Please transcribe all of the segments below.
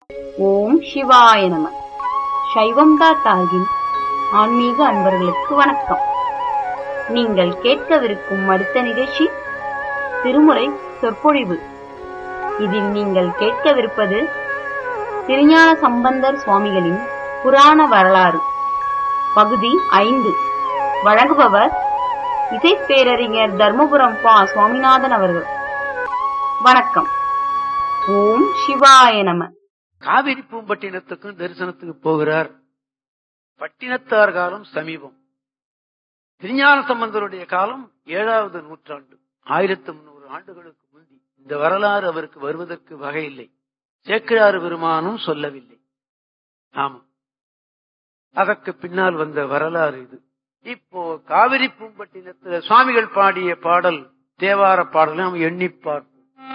ஓம் சிவாய நம. சைவம்டா தாயின் ஆன்மீக அன்பர்களுக்கு வணக்கம். நீங்கள் கேட்கவிருக்கும் அடுத்த நிகழ்ச்சி திருமுறை சொற்பொழிவு. இதில் நீங்கள் கேட்கவிருப்பது திருஞான சம்பந்தர் சுவாமிகளின் புராண வரலாறு பகுதி 5. வழங்குபவர் இசைப்பேரறிஞர் தர்மபுரம் பா. சுவாமிநாதன் அவர்கள். வணக்கம். ஓம் சிவாய நம. காவிரி பூம்பட்டினத்துக்கும் தரிசனத்துக்கு போகிறார். பட்டினத்தார் காலம் சமீபம். திருஞான சம்பந்தருடைய காலம் 7வது நூற்றாண்டு, 1300 ஆண்டுகளுக்கு முந்தி. இந்த வரலாறு அவருக்கு வருவதற்கு வகையில்லை. சேக்கிழார் பெருமானும் சொல்லவில்லை. ஆமா, அதற்கு பின்னால் வந்த வரலாறு இது. இப்போ காவிரி பூம்பட்டினத்துல சுவாமிகள் பாடிய பாடல், தேவார பாடலை நாம் எண்ணி பார்ப்போம்.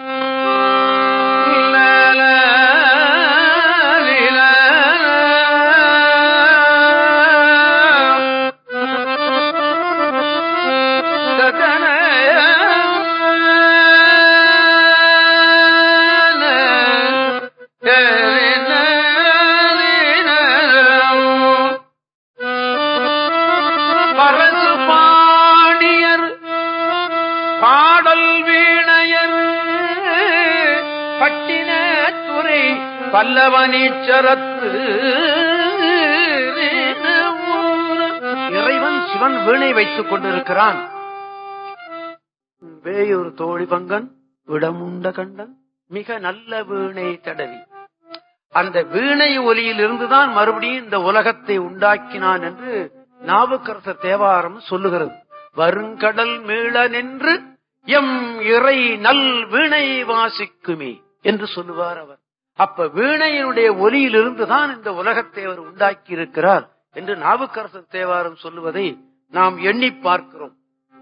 பல்லவனீச்சரத்து இறைவன் சிவன் வீணை வைத்துக் கொண்டிருக்கிறான். வேயூர் தோழி பங்கன் விடமுண்ட கண்டன் மிக நல்ல வீணை தடவி, அந்த வீணை ஒலியில் இருந்துதான் மறுபடியும் இந்த உலகத்தை உண்டாக்கினான் என்று நாவுக்கரசர் தேவாரம் சொல்லுகிறது. வருங்கடல் மீள நின்று எம் இறை நல் வீணை வாசிக்குமே என்று சொல்லுவார் அவர். அப்ப வீணையினுடைய ஒலியிலிருந்துதான் இந்த உலகத்தை அவர் உண்டாக்கி இருக்கிறார் என்று நாவுக்கரசர் தேவாரம் சொல்லுவதை நாம் எண்ணி பார்க்கிறோம்.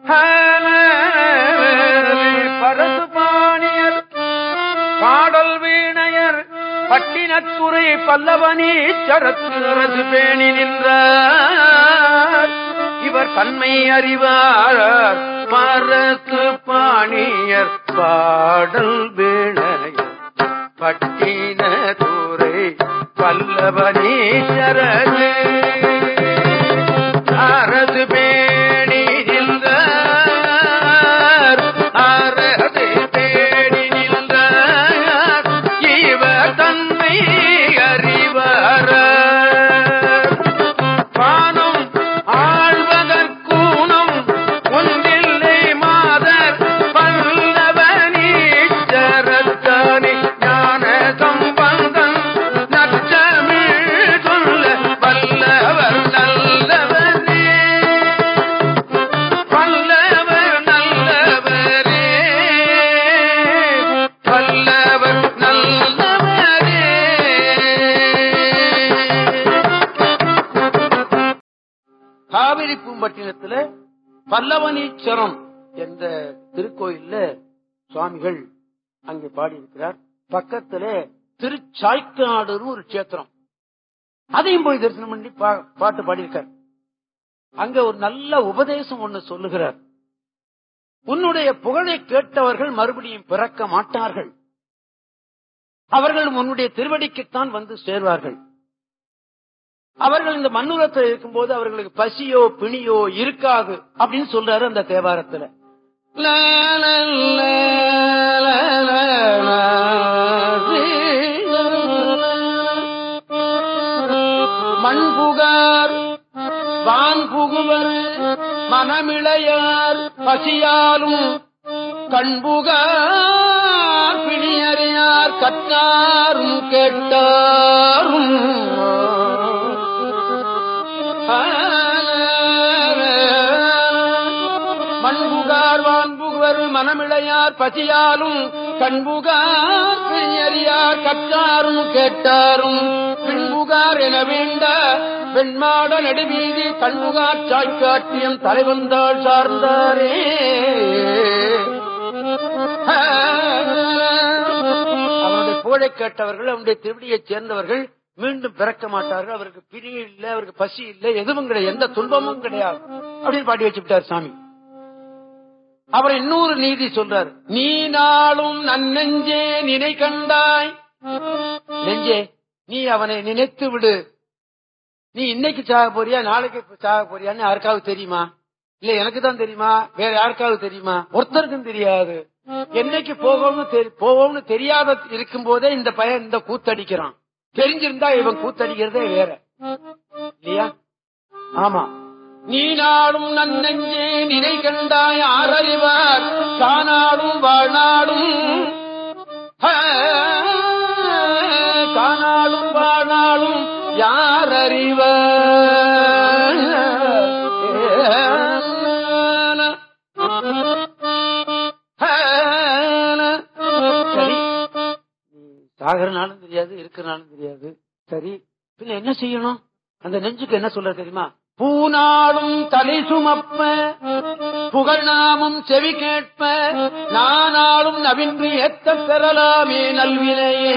பரசுபாணியர் பாடல் வீணையர் பட்டினத்துறை பல்லவனீச்சரத்து பேணி நின்றார். இவர் தன்மை அறிவார். பரசு பாணியர் பாடல் வீணையர் பட்டினத்துறை பல்லவனீச்சரத்து அரசு பேணி நின்றார். அரசு பேணி நின்றார். இவர் தன்மை அறிவார். பானம் ஆழ்வதற்கூனம் ஒன்றில்லை மாதர் பல்லவனீச்சரத்தானே காவிரி பூம்பட்டினத்துல பல்லவனீச்சரம் என்ற திருக்கோயில்ல சுவாமிகள் அங்கே பாடியிருக்கிறார். பக்கத்துல திருச்சாய்க்காடுன்னு ஒரு கஷேத்திரம், அதையும் போய் தரிசனம் பண்ணி பாட்டு பாடியிருக்கார். அங்க ஒரு நல்ல உபதேசம் ஒண்ணு சொல்லுகிறார். உன்னுடைய புகழை கேட்டவர்கள் மறுபடியும் பிறக்க மாட்டார்கள். அவர்கள் உன்னுடைய திருவடிக்குத்தான் வந்து சேர்வார்கள். அவர்கள் இந்த மண்ணுலகத்தில் இருக்கும்போது அவர்களுக்கு பசியோ பிணியோ இருக்காது அப்படின்னு சொல்றாரு அந்த தேவாரத்துல. மண்புகார் வான்புகுவர் மனமிளையார் பசியாலும் கண்புகார் பிணியறியார் கற்றாரும் கேட்டாரும் மண்புகார் வான்புகுவர் மனமிளையார் பசியாலும் கண்புகார் பிணியறியார் கற்றாரும் கேட்டாரும் பின்புகார் என வேண்ட வெண்மாட நடுவீதி கண்புகார் சாய்க்காட்டியம் தலைவந்தாள் சார்ந்தாரே. அவருடைய புகழை கேட்டவர்கள், அவருடைய திருவடியைச் சேர்ந்தவர்கள் மீண்டும் பிறக்க மாட்டார்கள். அவருக்கு பிரி இல்லை, அவருக்கு பசி இல்லை, எதுவும் கிடையாது, எந்த துன்பமும் கிடையாது அப்படின்னு பாடி வச்சுட்டார் சாமி. அவர் இன்னொரு நீதி சொல்றார். நீ நாளும் நன்னெஞ்சே நினை கண்டாய். நெஞ்சே, நீ அவனை நினைத்து விடு. நீ இன்னைக்கு சாக போறியா நாளைக்கு சாக போறியான்னு யாருக்காவது தெரியுமா? இல்ல எனக்கு தான் தெரியுமா? வேற யாருக்காவது தெரியுமா? ஒருத்தருக்கும் தெரியாது. என்னைக்கு போவோம்னு தெரியாத இருக்கும் போதே இந்த பையன் இந்த கூத்தடிக்கிறான். தெரிஞ்சிருந்தா இவன் கூத்தடிக்கிறதே வேற இல்லையா? ஆமா. நீ நாடும் நன்னெஞ்சே நினை கண்டாய் ஆரறிவார் காணாடும் வாழ்நாடும் காணாடும் வாழ்நாடும் யார் அறிவார். சரி, சாகரனாலும் தெரியாது இருக்கிறனாலும் தெரியாது. சரி, பின்ன என்ன செய்யணும்? அந்த நெஞ்சுக்கு என்ன சொல்ற தெரியுமா? பூநாளும் தலை சுமப்ப புகழ்நாமும் செவி கேட்ப நானாலும் நவின்று ஏத்த பெறலாமே நல்வினையே.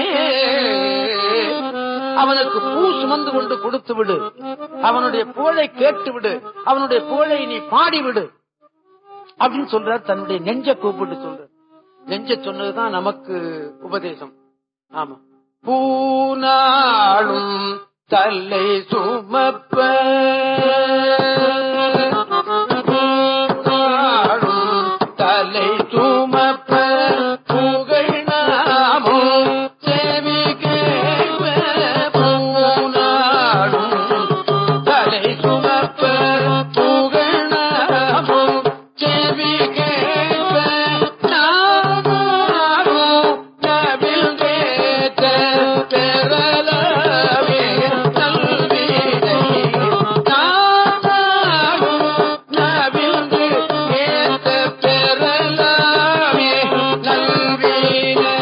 அவனுக்கு பூ சுமந்து கொண்டு கொடுத்து விடு. அவனுடைய புகழை கேட்டு விடு. அவனுடைய புகழை நீ பாடிவிடு அப்படின்னு சொல்றார். தன்னுடைய நெஞ்ச கூப்பிட்டு சொல்ற. நெஞ்ச சொன்னதுதான் நமக்கு உபதேசம். ஆமா. பூநாளும் தலை சுமப்ப தலை சுமப்ப புகழ் நாமும் செவி கேட்ப பூநாளும் தலை சுமப்ப புகழ் நாமும் செவி கேட்ப நாமும் நவில் கேட்ட பெறலாமே நல்வினை. நாமும் நவில் கேட்ட பெறலாமே நல்வினை.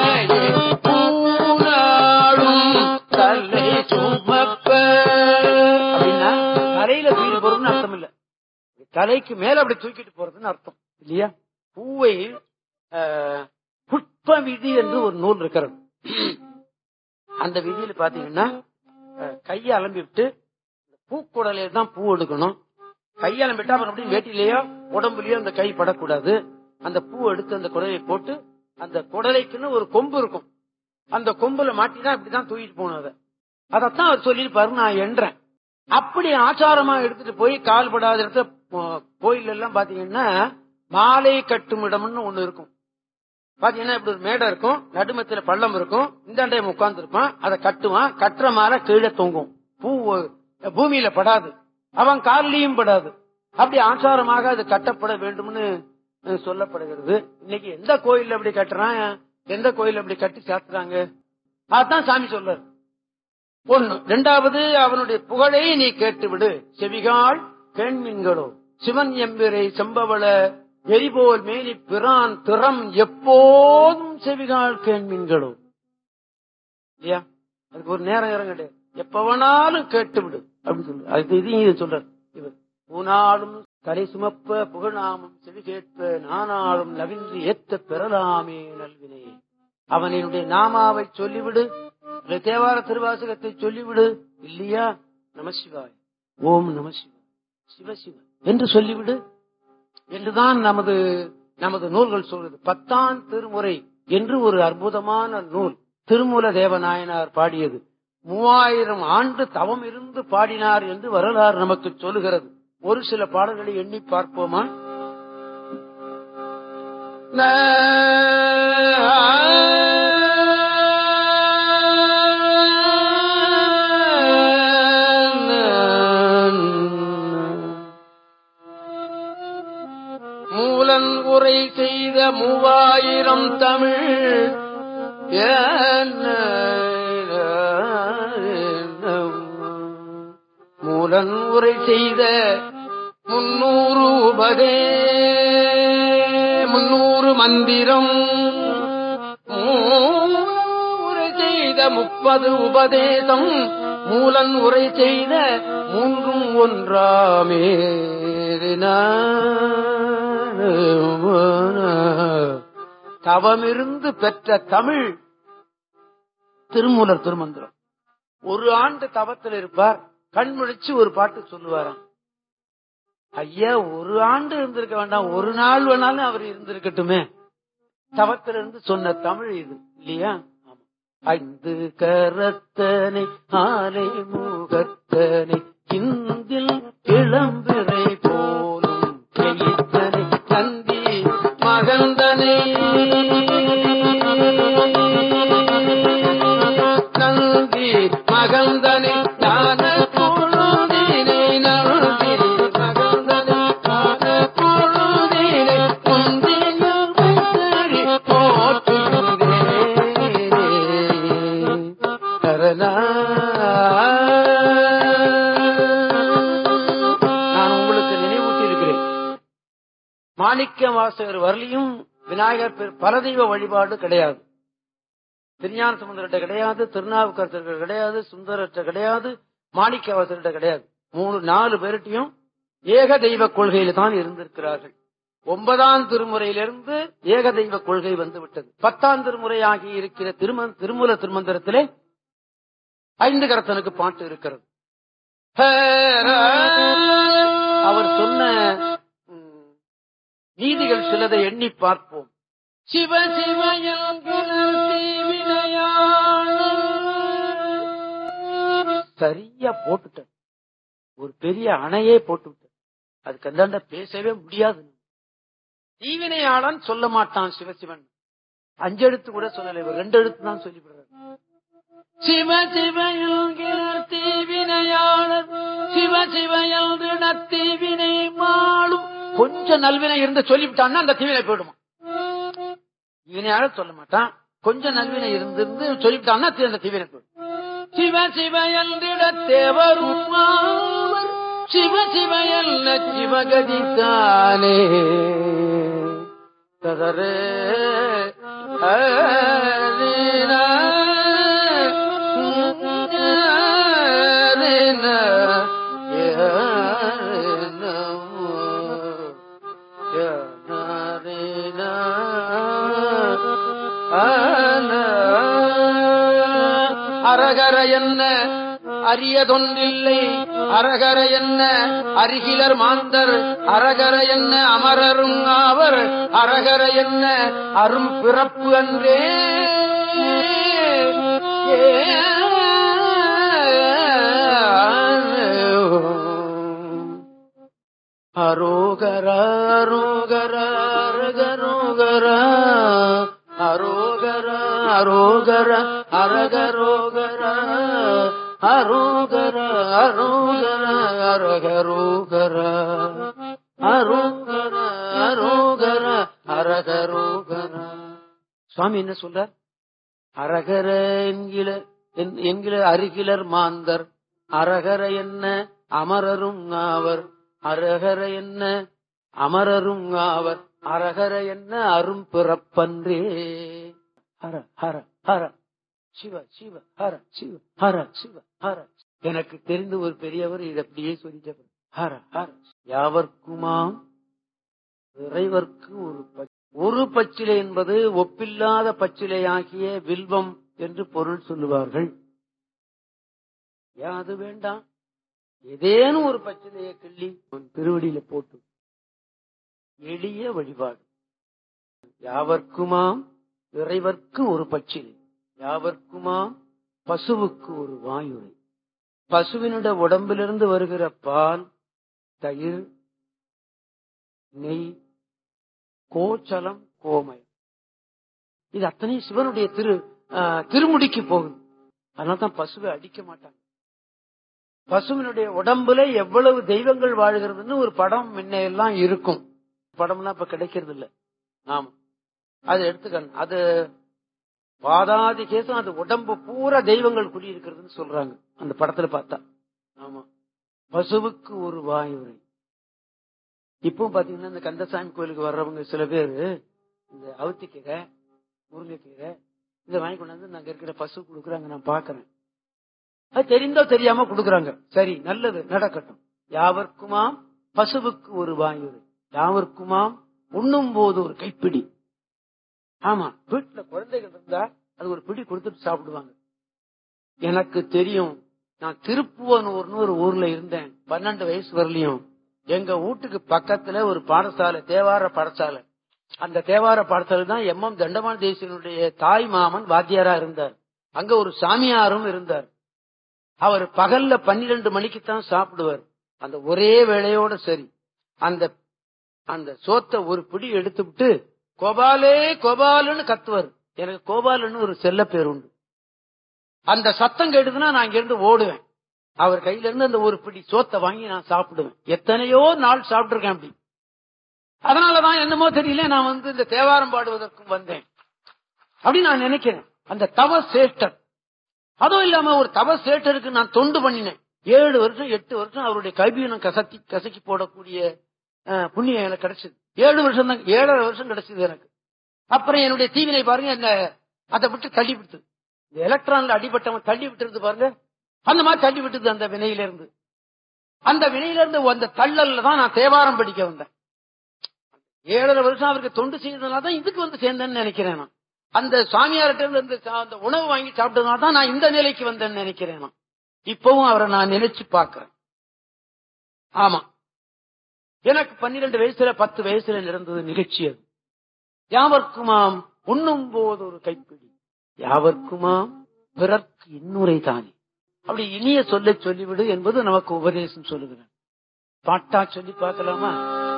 பூநாளும் தலை சுமப்ப அப்படின்னா தலையில தூக்கி போறதுன்னு அர்த்தம் இல்ல. தலைக்கு மேல அப்படி தூக்கிட்டு போறதுன்னு அர்த்தம் இல்லையா? பூவை புஷ்ப விதி என்று ஒரு நூல் இருக்கிறது. அந்த விதியில பாத்தீங்கன்னா கையை அலம்பிட்டு பூக்குடலையில தான் பூ எடுக்கணும். கையை அலம்பிட்டா மறுபடியும் வேட்டிலேயோ உடம்புலயோ அந்த கை படக்கூடாது. அந்த பூ எடுத்து அந்த குடலை போட்டு அந்த குடலைக்குன்னு ஒரு கொம்பு இருக்கும். அந்த கொம்புல மாட்டிதான் இப்படிதான் தூக்கிட்டு போகணும். அதத்தான் அவர் சொல்லிருப்பாரு. நான் என்றேன் அப்படி ஆச்சாரமா எடுத்துட்டு போய் கால் படாத இடத்துல கோயில் எல்லாம் பாத்தீங்கன்னா மாலை கட்டும் இடம்னு ஒண்ணு இருக்கும். பாத்தீங்கன்னா இப்படி ஒரு மேடை இருக்கும், நடுமத்தில பள்ளம் இருக்கும், இந்த டைம் உட்கார்ந்து இருப்பான், அதை கட்டுவான். கட்டுற மாலை கீழே தொங்கும். பூ பூமியில படாது, அவன் காலிலையும் படாது. அப்படி ஆச்சாரமாக அது கட்டப்பட வேண்டும்னு சொல்லப்படுகிறது. இன்னைக்கு எந்த கோயில் அப்படி கட்டுறான், எந்த கோயில் அப்படி கட்டி சாத்துறாங்க? அதான் சாமி சொல்றாரு. ஒண்ணு. ரெண்டாவது, அவனுடைய புகழை நீ கேட்டுவிடு. செவிகால் கேண்மீன்களோ சிவன் எம்பிரை செம்பவள எரிபோல் மேனி பிரான் திறம் எப்போதும் செவிகால் கேண்மீன்களோ இல்லையா? அதுக்கு ஒரு நேரம் கிடையாது. எப்ப வேணாலும் கேட்டுவிடு அப்படின்னு சொல்லு. அதுக்கு இதையும் சொல்றார் இவர். பூனாலும் தலை சுமப்ப புகழாமும் செவி கேட்ப நானாலும் நவின்று ஏத்த பெறலாமே நல்வினை. அவனுடைய நாமாவை சொல்லிவிடு, தேவார திருவாசகத்தை சொல்லிவிடு இல்லையா? நமசிவாய், ஓம் நமசிவாய், சிவசிவ என்று சொல்லிவிடு என்றுதான் நமது நூல்கள் சொல்றது. 10ஆம் திருமுறை என்று ஒரு அற்புதமான நூல் திருமூல தேவநாயனார் பாடியது. 3000 ஆண்டு தவம் இருந்து பாடினார் என்று வரலாறு நமக்கு சொல்லுகிறது. ஒரு சில பாடல்களை எண்ணி பார்ப்போமா? மூலன் உரை செய்த 3000 தமிழ் மூலன் உரை செய்த 300 மந்திரம் உரை செய்த 30 உபதேசம் மூலன் உரை செய்த 3 ஒன்றாமே. தவமிருந்து பெற்ற தமிழ் திருமூலர் திருமந்திரம். 1 ஆண்டு தவத்தில் இருப்பார், கண்முழிச்சு ஒரு பாட்டு சொல்லுவாராம். ஐயா, 1 ஆண்டு இருந்திருக்க வேண்டாம், 1 நாள் வேணாலும் அவர் இருந்திருக்கட்டுமே. தவத்திலிருந்து சொன்ன தமிழ் இது இல்லையா? ஐந்து கரத்தனை ஆலை முகத்தனை இந்தில் இளம்பிறை போலும் எயித்தனை நந்தி மகந்தனை நந்தி மகந்தனை ஞான பொழுதினை நந்தி மகந்தனை ஞான பொழுதினை குந்தியில் வைத்தறி போற்றுகிறேன் கரணா. நான் உங்களுக்கு நினைவூட்டி இருக்கிறேன், மாணிக்க வாசகர் வரலியும் விநாயகர் பல தெய்வ வழிபாடு கிடையாது. திருஞான சம்பந்தர்கிட்ட கிடையாது, திருநாவுக்கரசர்கிட்ட கிடையாது, சுந்தரர்கிட்ட கிடையாது, மாணிக்க வாசகர்கிட்ட கிடையாது. 3-4 பேர்கிட்டையும் ஏக தெய்வ கொள்கையில தான் இருந்திருக்கிறார்கள். 9ஆம் திருமுறையிலிருந்து ஏக தெய்வ கொள்கை வந்துவிட்டது. 10ஆம் திருமுறையாகி இருக்கிற திருமூல திருமந்திரத்திலே 5 கரத்தனுக்கு பாட்டு இருக்கிறது. அவர் சொன்ன நீதிகள் சிலதை எண்ணி பார்ப்போம். சிவ சரியா போட்டுட்ட, ஒரு பெரிய அணையே போட்டு, அதுக்கு அந்தாண்ட பேசவே முடியாது. தீவினையாளன் சொல்ல மாட்டான் சிவசிவன், 5 எழுத்து கூட சொல்லல, 2 எழுத்து தான் சொல்லிவிடுறாரு. சிவ சிவயல்கிற தீவினையாளர் சிவ சிவயல் தீவினை மாளும். கொஞ்சம் நல்வினை இருந்து சொல்லிவிட்டான்னா அந்த தீவினை போயிடுமா. தீவினையாளர் சொல்ல மாட்டான், கொஞ்சம் நல்வினை இருந்து சொல்லிவிட்டான்னா அந்த தீவினை போயிடும். சிவ சிவயல் தேவரும் சிவ சிவயல் சிவகதித்தானே ததரே அரகர என்ன அரியதொன்றில்லை, அரகர என்ன அருகிலர் மாந்தர், அரகர என்ன அமரரும் ஆவர், அரகர என்ன அரும் பிறப்பு அன்றே. அரோகர அரோகர அரகரோகர அரோகர அரோகர அரகரோகர அரோகர அரோகர அரகரோகர அரோகர அரோகர அரகரோகர. சுவாமி என்ன சொல்றார்? அரகர என்கிற அருகிலர் மாந்தர், அரகர என்ன அமரரும் ஆவர், அரகர என்ன அமரரும் ஆவர், அரகர என்ன அரும் பிறப்பன்றே. ஹர ஹர ஹர சிவ சிவ ஹர சிவ ஹர சிவ ஹர. எனக்கு தெரிந்த ஒரு பெரியவர் இது அப்படியே சொல்லிட்டு, ஹர ஹர யாவர்க்குமாம் இறைவர்க்கு ஒரு பச்சிலை என்பது ஒப்பில்லாத பச்சிலையாகிய வில்வம் என்று பொருள் சொல்லுவார்கள். யாது வேண்டாம், ஏதேனும் ஒரு பச்சிலையை கிள்ளி திருவடியில போட்டு எளிய வழிபாடு. யாவர்க்குமாம் இறைவர்க்கு ஒரு பச்சிலை, யாவர்க்குமாம் பசுவுக்கு ஒரு வாயுரை. பசுவினுடைய உடம்பிலிருந்து வருகிற பால், தயிர், நெய், கோச்சலம், கோமயம், இது அத்தனை சிவனுடைய திருமுடிக்கு போகுது. அதனால்தான் பசுவை அடிக்க மாட்டாங்க. பசுவினுடைய உடம்புல எவ்வளவு தெய்வங்கள் வாழ்கிறதுன்னு ஒரு படம் முன்னையெல்லாம் இருக்கும். படம்லாம் இப்ப கிடைக்கிறது இல்ல. ஆமா, அது எடுத்துக்கணும். அது பாதாதி கேசம், அது உடம்பு பூரா தெய்வங்கள் குடியிருக்கிறதுன்னு சொல்றாங்க அந்த படத்துல பார்த்தா. ஆமா, பசுவுக்கு ஒரு வாயுரை. இப்போ பாத்தீங்கன்னா இந்த கந்தசாமி கோயிலுக்கு வர்றவங்க சில பேரு இந்த அவுத்திக்கீரை, முருங்கைக்கீரை இதை வாங்கி கொண்டாந்து நாங்க இருக்கிற பசு கொடுக்குறாங்க. நான் பாக்குறேன், அது தெரிந்தோ தெரியாம கொடுக்குறாங்க. சரி, நல்லது, நடக்கட்டும். யாவர்க்குமாம் பசுவுக்கு ஒரு வாயுரை, யாவர்க்குமாம் உண்ணும் போது ஒரு கைப்பிடி. ஆமா, வீட்டுல குழந்தைகள் இருந்தா அது ஒரு பிடி கொடுத்துட்டு சாப்பிடுவாங்க. எனக்கு தெரியும், நான் திருப்புவனூர்னு ஒரு ஊர்ல இருந்தேன். 12 வயசு வரலையும் எங்க வீட்டுக்கு பக்கத்துல ஒரு பாடசாலை, தேவார பாடசாலை. அந்த தேவார பாடசாலை தான் எம்.எம். தண்டமான் தேசியனுடைய தாய் மாமன் வாத்தியாரா இருந்தார். அங்க ஒரு சாமியாரும் இருந்தார். அவர் பகல்ல 12 மணிக்குத்தான் சாப்பிடுவார். அந்த ஒரே வேளையோட சரி அந்த அந்த சோத்தை ஒரு பிடி எடுத்துவிட்டு கோபாலே கோபாலுன்னு கத்துவார். எனக்கு கோபாலுன்னு ஒரு செல்ல பேர் உண்டு. அந்த சத்தம் கேட்டுதுன்னா நான் இங்க இருந்து ஓடுவேன். அவர் கையில இருந்து அந்த ஒரு பிடி சோத்தை வாங்கி நான் சாப்பிடுவேன். எத்தனையோ நாள் சாப்பிட்டு இருக்கேன் அப்படி. அதனாலதான் என்னமோ தெரியல நான் இந்த தேவாரம் பாடுவதற்கும் வந்தேன் அப்படின்னு நான் நினைக்கிறேன். அந்த தவ சேட்டர், அதுவும் இல்லாம ஒரு தவ சேட்டருக்கு நான் தொண்டு பண்ணினேன். 7 வருஷம் 8 வருஷம் அவருடைய கல்வியினம் கசக்கி போடக்கூடிய புண்ணியம் எனக்கு கிடைச்சது. 7 வருஷம் தான், 7.5 வருஷம் கிடைச்சது எனக்கு. அப்புறம் என்னுடைய தீவினை பாருங்க, என்ன அதை விட்டு தள்ளி விட்டு, இந்த எலக்ட்ரான்ல அடிபட்டவன் தள்ளி விட்டு இருந்து பாருங்க, அந்த மாதிரி தள்ளி விட்டுது அந்த வினையிலிருந்து. அந்த வினையிலிருந்து அந்த தள்ளல்ல தான் நான் தேவாரம் படிக்க வந்தேன். 7.5 வருஷம் அவருக்கு தொண்டு செய்ததுனாலதான் இதுக்கு சேர்ந்தேன்னு நினைக்கிறேன் நான். அந்த சாமியார்கிட்ட இருந்து அந்த உணவு வாங்கி சாப்பிட்டதுனால தான் நான் இந்த நிலைக்கு வந்தேன்னு நினைக்கிறேன் நான். இப்பவும் அவரை நான் நினைச்சு பார்க்கிறேன். ஆமா, எனக்கு 12 வயசுல 10 வயசுல நடந்தது நிகழ்ச்சி அது. யாவர்க்குமாம் உண்ணும் போது ஒரு கைப்பிடி, யாவர்க்குமாம் பிறர்க்கு இன்னுரை தானே. அப்படி இனிய சொல்ல சொல்லிவிடு என்பது நமக்கு உபதேசம் சொல்லுகிறேன். பாட்டா சொல்லி பார்க்கலாமா?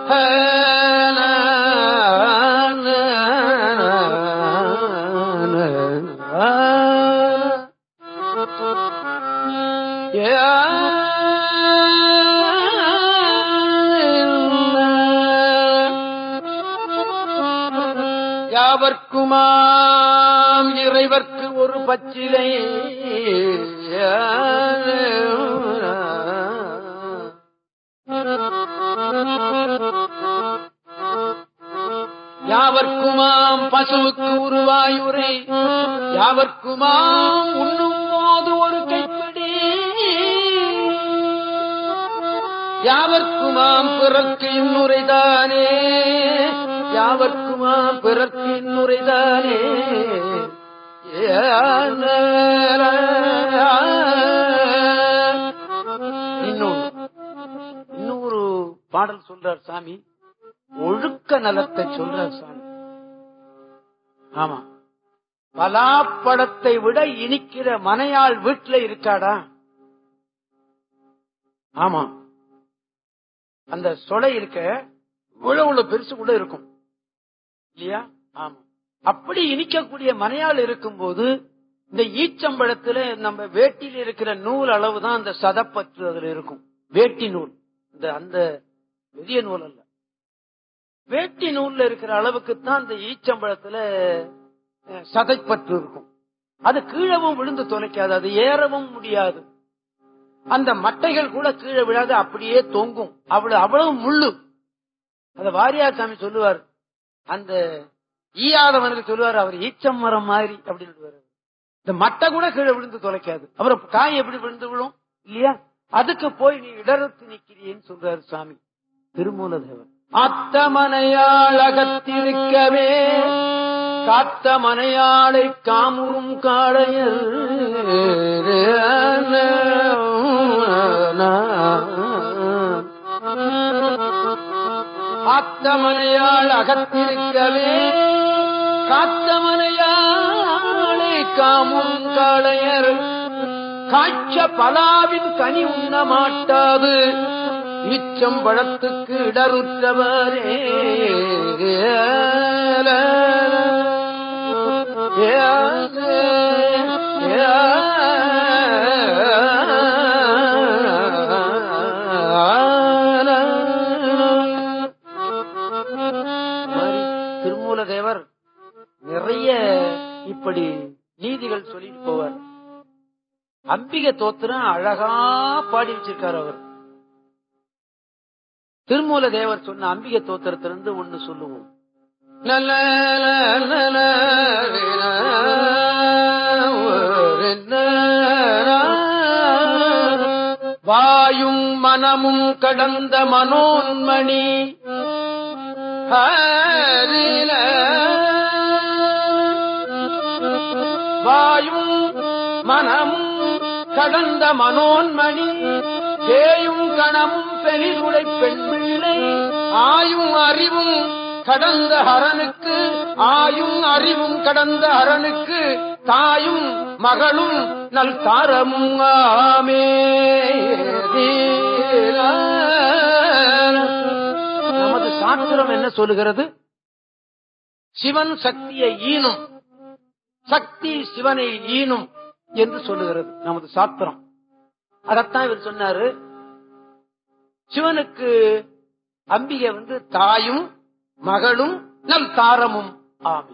யாவர்க்குமாம் இறைவர்க்கு ஒரு பச்சிலை, யாவர்க்குமாம் பசுவுக்கு உருவாயுரை, யாவர்க்குமாம் உண்ணும் போது ஒரு கைப்பிடி, யாவர்க்குமாம் பிறர்க்கு இன்னுரைதானே, யாவர்க்குமாம் பிறர்க்கு இன்னுரைதானே. இன்னொரு பாடல் சொல்றார் சாமி, ஒழுக்க நலத்தை சொல்றார் சாமி. ஆமா, பலாப்பழத்தை விட இனிக்கிற மனையாள் வீட்டுல இருக்காடா? ஆமா, அந்த சொலை இருக்க இவ்வளவு பெருசு கூட இருக்கும் இல்லையா? ஆமா, அப்படி இனிக்கக்கூடிய மனையாள் இருக்கும் போது இந்த ஈச்சம்பழத்துல நம்ம வேட்டியில் இருக்கிற நூல் அளவு தான் அந்த சதப்பற்று அதுல இருக்கும். வேட்டி நூல், அந்த பெரிய நூல் அல்ல, வேட்டி நூல்ல இருக்கிற அளவுக்குத்தான் அந்த ஈச்சம்பழத்துல சதைப்பற்று இருக்கும். அது கீழவும் விழுந்து தொலைக்காது, அது ஏறவும் முடியாது. அந்த மட்டைகள் கூட கீழே விழாது, அப்படியே தொங்கும். அவ்வளவு முள்ளு. அத வாரியார் சாமி சொல்லுவார், அந்த ஈயாதவனுக்கு சொல்லுவார், அவர் ஈச்சம் மரம் மாதிரி அப்படின்னு சொல்லுவார். இந்த மட்டை கூட கீழே விழுந்து தொலைக்காது. அப்புறம் காய் எப்படி விழுந்து விழும் இல்லையா? அதுக்கு போய் நீ இடறுத்து நிற்கிறேன்னு சொல்றாரு சாமி திருமூலதேவர். அத்தமனையாள் அகத்திருக்கவே காத்த மனையாளை காமுறும் காளையர், காத்தமனையாள் அகத்திருக்கவே காத்த மனையாளை காமுறும் காளையர், காய்ச்ச பலாவின் கனி உண்ண மாட்டாது ஈச்சம்பழத்துக்கு இடருற்றவரே. திருமூலதேவர் நிறைய இப்படி நீதிகள் சொல்லிட்டு போவார். அம்பிகை தோத்திரம் அழகா பாடி வச்சிருக்காரு அவர். திருமூலதேவர் சொன்ன அம்பிகை தோத்திரத்திலிருந்து ஒண்ணு சொல்லுவோம். வாயும் மனமும் கடந்த மனோன்மணி, வாயும் மனமும் கடந்த மனோன்மணி, பேயும் கணமும் பெரிதுடை பெண் பிள்ளை, ஆயும் அறிவும் கடந்த அரணுக்கு, ஆயும் அறிவும் கடந்த அரணுக்கு தாயும் மகளும் நல் தாரமும் ஆமே. நமது சாஸ்திரம் என்ன சொல்லுகிறது? சிவன் சக்தியை ஈனும், சக்தி சிவனை ஈனும் என்று சொல்லுகிறது நமது சாஸ்திரம். அதத்தான் இவர் சொன்னாரு. சிவனுக்கு அம்பிகை தாயும் மகளும் நல் தாரமும் ஆமே.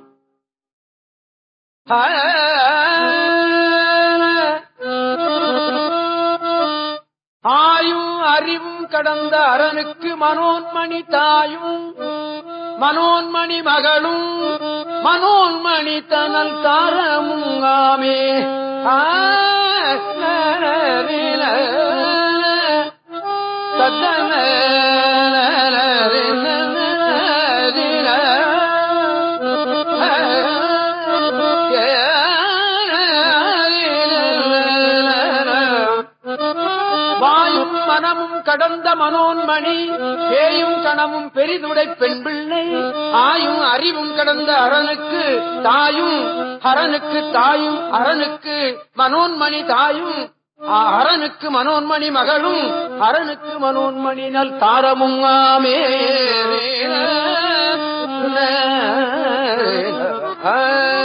ஆயும் அறிவும் கடந்த அரனுக்கு மனோன்மணி தாயும் மனோன்மணி மகளும் மனோன்மணி தனல் தாரமும் ஆமே. வாயும் மனமும் கடந்த மனோன்மணி பேயும் கணமும் பெரிதுடை பெண் பிள்ளை ஆயும் அறிவும் கடந்த அரனுக்கு தாயும் அரனுக்கு தாயும் அரனுக்கு மனோன்மணி தாயும் அரனுக்கு மனோன்மணி மகளும் அரனுக்கு மனோன்மணி நல் தாரமும் ஆமே.